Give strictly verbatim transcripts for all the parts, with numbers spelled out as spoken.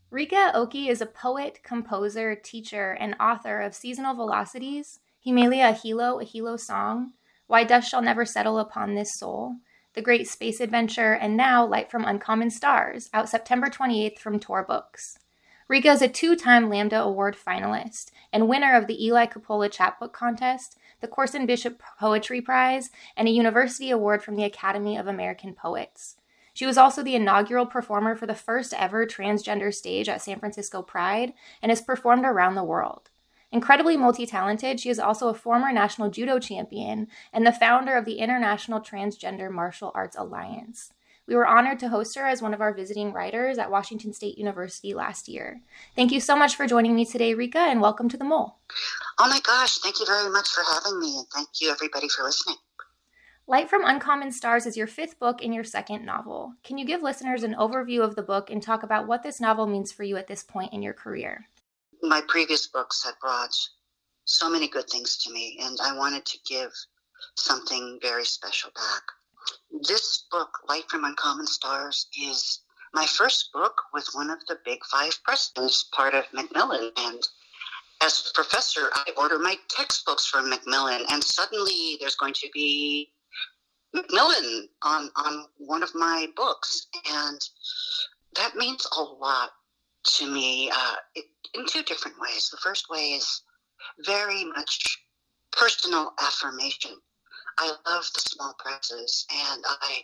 Rika Oki is a poet, composer, teacher, and author of Seasonal Velocities, Himelia Hilo, a Hilo Song, Why Dust Shall Never Settle Upon This Soul, The Great Space Adventure, and now Light from Uncommon Stars, out September twenty-eighth from Tor Books. Rika is a two-time Lambda Award finalist and winner of the Eli Coppola Chapbook Contest, the Corson Bishop Poetry Prize, and a University Award from the Academy of American Poets. She was also the inaugural performer for the first ever transgender stage at San Francisco Pride and has performed around the world. Incredibly multi-talented, she is also a former national judo champion and the founder of the International Transgender Martial Arts Alliance. We were honored to host her as one of our visiting writers at Washington State University last year. Thank you so much for joining me today, Rika, and welcome to The Mole. Oh my gosh, thank you very much for having me, and thank you everybody for listening. Light from Uncommon Stars is your fifth book and your second novel. Can you give listeners an overview of the book and talk about what this novel means for you at this point in your career? My previous books had brought so many good things to me, and I wanted to give something very special back. This book, Light from Uncommon Stars, is my first book with one of the big five presidents, part of Macmillan. And as a professor, I order my textbooks from Macmillan, and suddenly there's going to be Macmillan on, on one of my books. And that means a lot to me uh, it, in two different ways. The first way is very much personal affirmation. I love the small presses, and I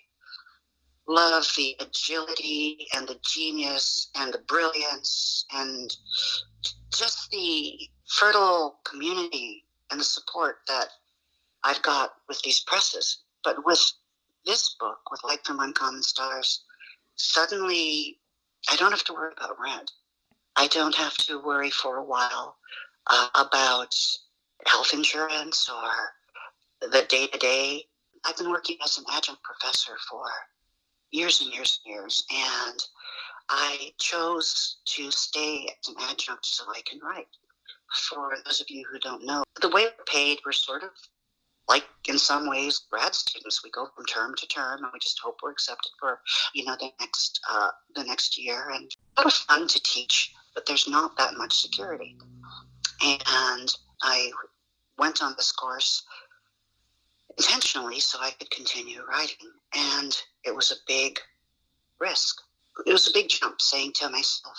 love the agility and the genius and the brilliance and just the fertile community and the support that I've got with these presses. But with this book, with Light from Uncommon Stars, suddenly I don't have to worry about rent. I don't have to worry for a while uh, about health insurance or the day-to-day. I've been working as an adjunct professor for years and years and years, and I chose to stay as an adjunct so I can write. For those of you who don't know, the way we're paid, we're sort of like, in some ways, grad students. We go from term to term, and we just hope we're accepted for, you know, the next uh, the next year. And it's a lot of fun to teach, but there's not that much security. And I went on this course intentionally so I could continue writing. And it was a big risk. It was a big jump, saying to myself,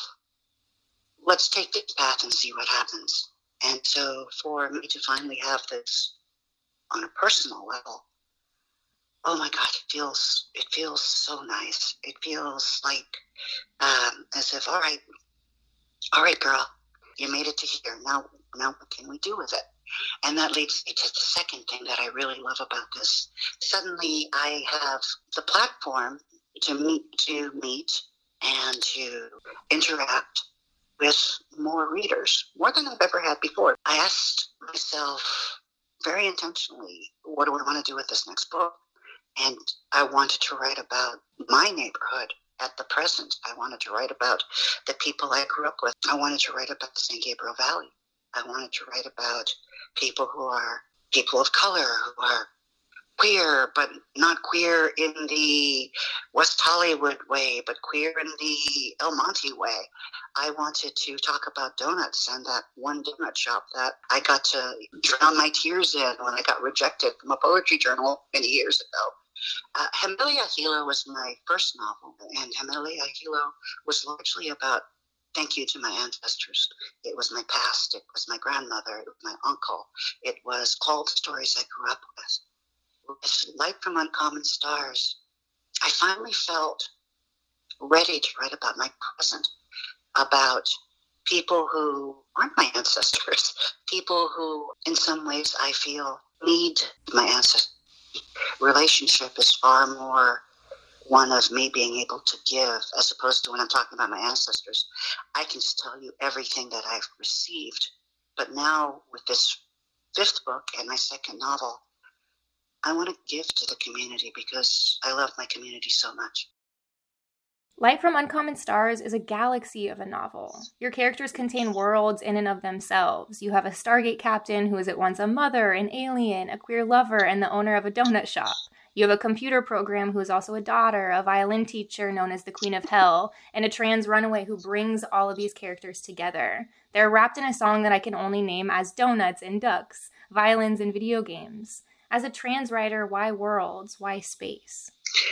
let's take this path and see what happens. And so for me to finally have this on a personal level, oh my God, it feels it feels so nice. It feels like um, as if, all right, all right, girl, you made it to here. Now, now what can we do with it? And that leads me to the second thing that I really love about this. Suddenly, I have the platform to meet, to meet, and to interact with more readers, more than I've ever had before. I asked myself very intentionally, what do I want to do with this next book? And I wanted to write about my neighborhood at the present. I wanted to write about the people I grew up with. I wanted to write about the San Gabriel Valley. I wanted to write about people who are people of color, who are queer, but not queer in the West Hollywood way, but queer in the El Monte way. I wanted to talk about donuts and that one donut shop that I got to drown my tears in when I got rejected from a poetry journal many years ago. Uh, Himelia Hilo was my first novel, and Himelia Hilo was largely about thank you to my ancestors. It was my past, it was my grandmother, it was my uncle, it was all the stories I grew up with. With Light from Uncommon Stars, I finally felt ready to write about my present, about people who aren't my ancestors, people who, in some ways, I feel need my ancestors. Relationship is far more one of me being able to give, as opposed to when I'm talking about my ancestors. I can just tell you everything that I've received. But now, with this fifth book and my second novel, I want to give to the community because I love my community so much. Light from Uncommon Stars is a galaxy of a novel. Your characters contain worlds in and of themselves. You have a Stargate captain who is at once a mother, an alien, a queer lover, and the owner of a donut shop. You have a computer program who is also a daughter, a violin teacher known as the Queen of Hell, and a trans runaway who brings all of these characters together. They're wrapped in a song that I can only name as donuts and ducks, violins and video games. As a trans writer, why worlds? Why space?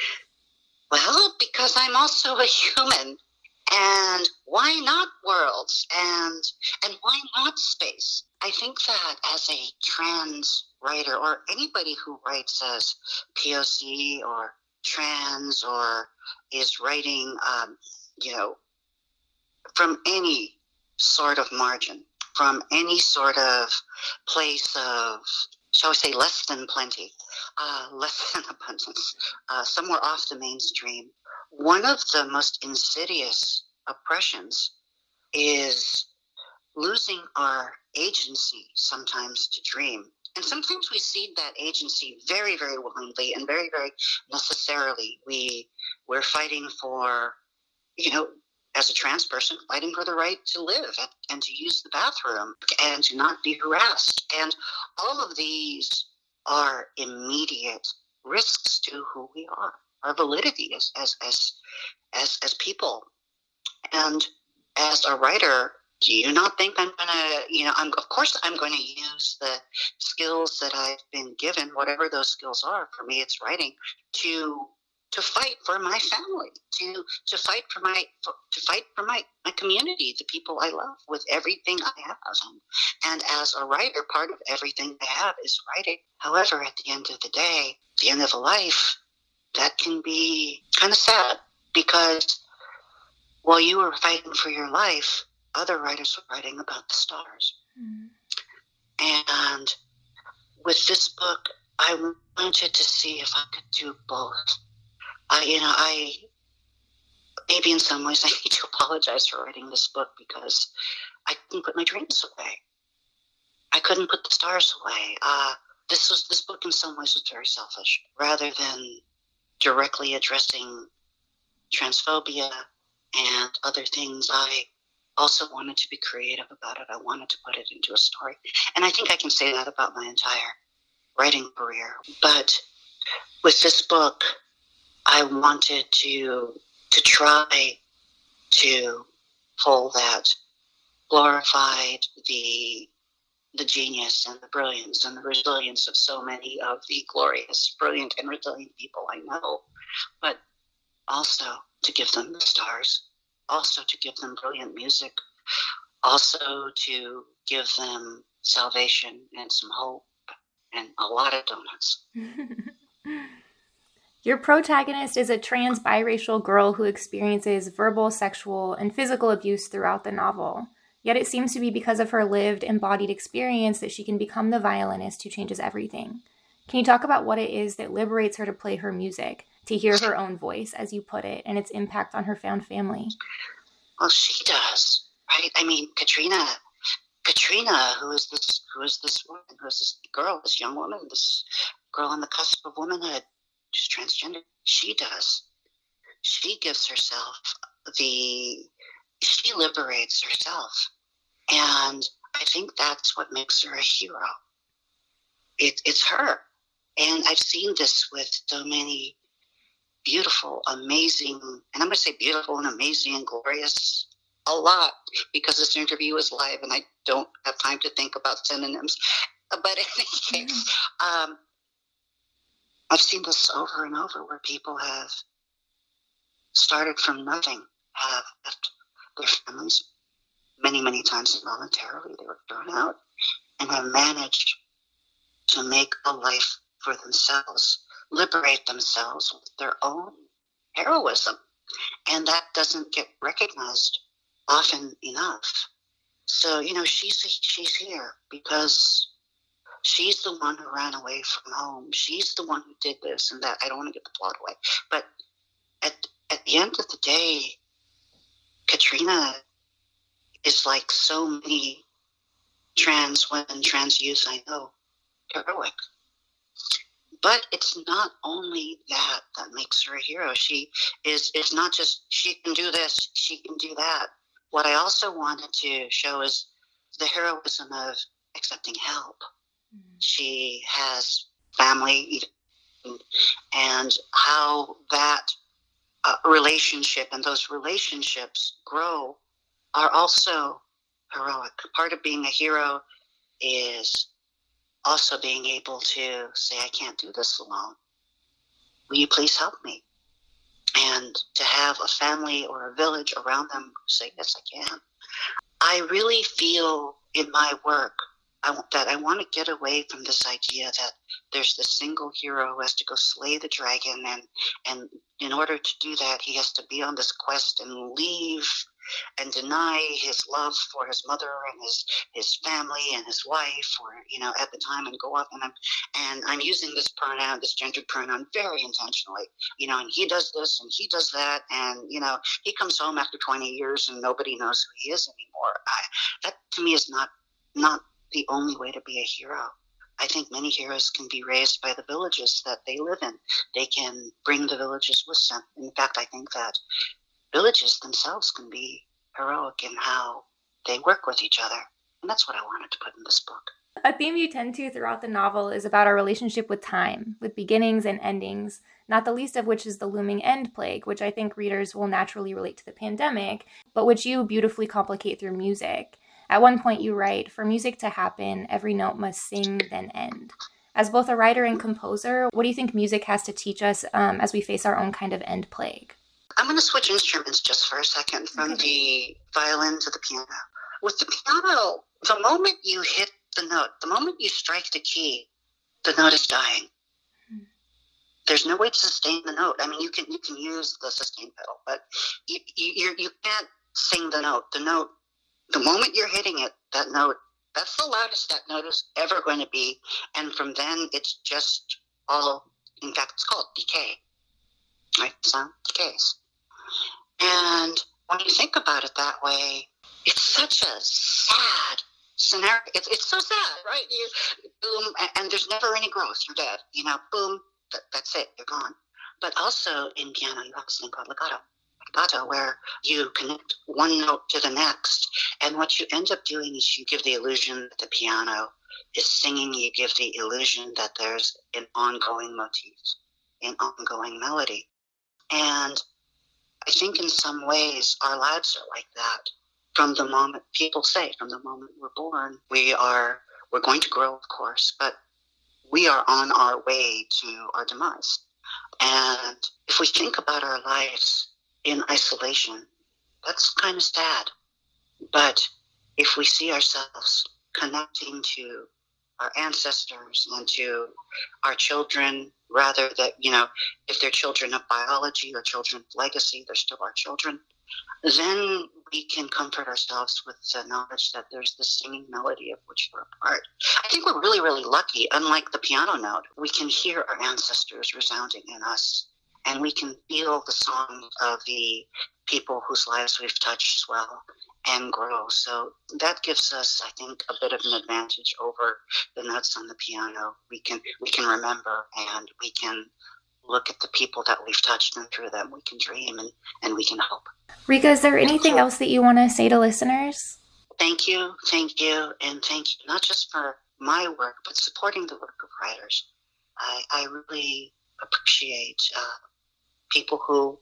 Well, because I'm also a human. And why not worlds? And and why not space? I think that as a trans writer, or anybody who writes as P O C or trans, or is writing, um, you know, from any sort of margin, from any sort of place of, shall we say, less than plenty, uh, less than abundance, uh, somewhere off the mainstream. One of the most insidious oppressions is losing our agency sometimes to dream. And sometimes we cede that agency very, very willingly and very, very necessarily. We, we're fighting for, you know, as a trans person, fighting for the right to live and, and to use the bathroom and to not be harassed. And all of these are immediate risks to who we are, our validity as as as as, as people. And as a writer, do you not think I'm gonna, you know, I'm of course I'm going to use the skills that I've been given, whatever those skills are. For me, it's writing, to to fight for my family, to to fight for my for, to fight for my, my community, the people I love, with everything I have. And as a writer, part of everything I have is writing. However, at the end of the day, at the end of a life, that can be kind of sad, because while you were fighting for your life, other writers were writing about the stars. Mm. And with this book, I wanted to see if I could do both. I, you know, I, maybe in some ways I need to apologize for writing this book, because I couldn't put my dreams away. I couldn't put the stars away. Uh, this was, this book in some ways was very selfish. Rather than directly addressing transphobia and other things, I also wanted to be creative about it. I wanted to put it into a story. And I think I can say that about my entire writing career. But with this book, I wanted to to try to pull that, glorified the the genius and the brilliance and the resilience of so many of the glorious, brilliant, and resilient people I know, but also to give them the stars, also to give them brilliant music, also to give them salvation and some hope and a lot of donuts. Your protagonist is a trans biracial girl who experiences verbal, sexual, and physical abuse throughout the novel. Yet it seems to be because of her lived, embodied experience that she can become the violinist who changes everything. Can you talk about what it is that liberates her to play her music, to hear her own voice, as you put it, and its impact on her found family? Well, she does, right? I mean, Katrina, Katrina, who is this, who is this woman, who is this girl, this young woman, this girl on the cusp of womanhood, who's transgender. She does. She gives herself the, she liberates herself. And I think that's what makes her a hero. It, it's her. And I've seen this with so many beautiful, amazing, and I'm going to say beautiful and amazing and glorious a lot, because this interview is live and I don't have time to think about synonyms. But in any case, um, I've seen this over and over, where people have started from nothing, have left their families many, many times involuntarily. They were thrown out, and have managed to make a life for themselves, liberate themselves with their own heroism. And that doesn't get recognized often enough. So, you know, she's she's here because she's the one who ran away from home. She's the one who did this and that. I don't want to get the plot away. But at at the end of the day, Katrina is like so many trans women, trans youth I know, heroic. But it's not only that that makes her a hero. She is, it's not just she can do this, she can do that. What I also wanted to show is the heroism of accepting help. Mm-hmm. She has family, and how that uh, relationship and those relationships grow are also heroic. Part of being a hero is also being able to say, I can't do this alone. Will you please help me? And to have a family or a village around them who say, yes, I can. I really feel in my work I, that I want to get away from this idea that there's the single hero who has to go slay the dragon, and, and in order to do that, he has to be on this quest and leave and deny his love for his mother and his, his family and his wife, or, you know, at the time, and go up. And I'm, and I'm using this pronoun, this gendered pronoun, very intentionally, you know, and he does this and he does that. And, you know, he comes home after twenty years and nobody knows who he is anymore. I, that to me is not, not the only way to be a hero. I think many heroes can be raised by the villages that they live in. They can bring the villages with them. In fact, I think that villages themselves can be heroic in how they work with each other. And that's what I wanted to put in this book. A theme you tend to throughout the novel is about our relationship with time, with beginnings and endings, not the least of which is the looming end plague, which I think readers will naturally relate to the pandemic, but which you beautifully complicate through music. At one point you write, for music to happen, every note must sing, then end. As both a writer and composer, what do you think music has to teach us um, as we face our own kind of end plague? I'm going to switch instruments just for a second from okay. the violin to the piano. With the piano, the moment you hit the note, the moment you strike the key, the note is dying. Hmm. There's no way to sustain the note. I mean, you can you can use the sustain pedal, but you you you're, you can't sing the note. The note, the moment you're hitting it, that note, that's the loudest that note is ever going to be. And from then, it's just all, in fact, it's called decay. Right? Sound decays. And when you think about it that way, it's such a sad scenario. It's, it's so sad, right? You, boom, and, and there's never any growth. You're dead. You know, boom, that, that's it. You're gone. But also in piano, you have this thing called legato. Legato, where you connect one note to the next. And what you end up doing is you give the illusion that the piano is singing. You give the illusion that there's an ongoing motif, an ongoing melody. And I think in some ways our lives are like that. From the moment, people say, from the moment we're born, we are, we're going to grow, of course, but we are on our way to our demise. And if we think about our lives in isolation, that's kind of sad. But if we see ourselves connecting to our ancestors and to our children, rather that, you know, if they're children of biology or children of legacy, they're still our children, then we can comfort ourselves with the knowledge that there's the singing melody of which we're a part. I think we're really, really lucky. Unlike the piano note, we can hear our ancestors resounding in us, and we can feel the songs of the people whose lives we've touched swell and grow. So that gives us, I think, a bit of an advantage over the notes on the piano. We can we can remember, and we can look at the people that we've touched, and through them we can dream and, and we can hope. Rika, is there anything else that you want to say to listeners? Thank you, thank you, and thank you, not just for my work, but supporting the work of writers. I, I really appreciate uh, people who,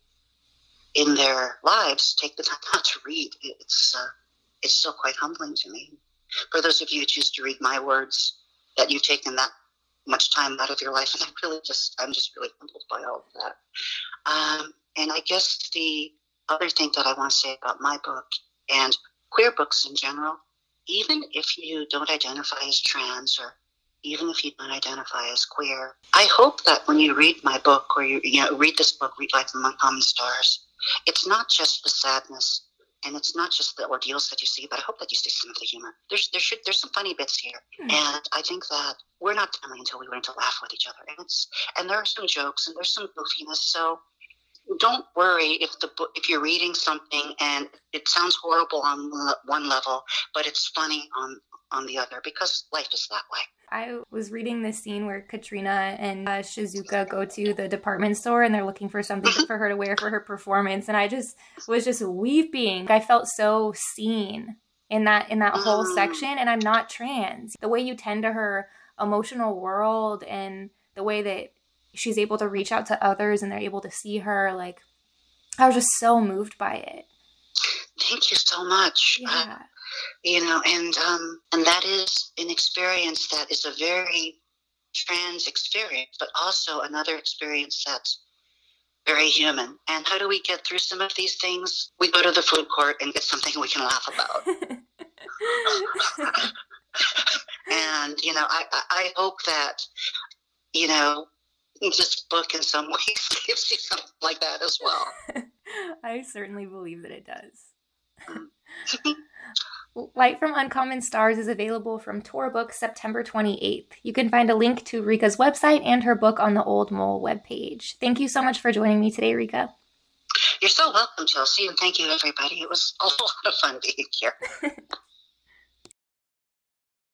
in their lives, take the time out to read. It's uh, it's still quite humbling to me. For those of you who choose to read my words, that you've taken that much time out of your life, and I'm really just, I'm just really humbled by all of that. Um, and I guess the other thing that I want to say about my book and queer books in general, even if you don't identify as trans, or even if you don't identify as queer, I hope that when you read my book, or you, you know, read this book, Read Life Among Common Stars, it's not just the sadness, and it's not just the ordeals that you see, but I hope that you see some of the humor. There's there should there's some funny bits here, mm-hmm. and I think that we're not family until we learn to laugh with each other. And it's and there are some jokes and there's some goofiness. So don't worry if the book if you're reading something and it sounds horrible on one level, but it's funny on on the other, because life is that way. I was reading this scene where Katrina and uh, Shizuka go to the department store and they're looking for something for her to wear for her performance. And I just was just weeping. I felt so seen in that in that whole section. And I'm not trans. The way you tend to her emotional world and the way that she's able to reach out to others and they're able to see her. Like, I was just so moved by it. Thank you so much. Yeah. Uh, you know, and um, and that is an experience that is a very trans experience, but also another experience that's very human. And how do we get through some of these things? We go to the food court and get something we can laugh about. And, you know, I, I hope that, you know, this book in some ways gives you something like that as well. I certainly believe that it does. Light from Uncommon Stars is available from Tor Books September twenty-eighth. You can find a link to Rika's website and her book on the Old Mole webpage. Thank you so much for joining me today, Rika. You're so welcome, Chelsea, and thank you, everybody. It was a lot of fun being here.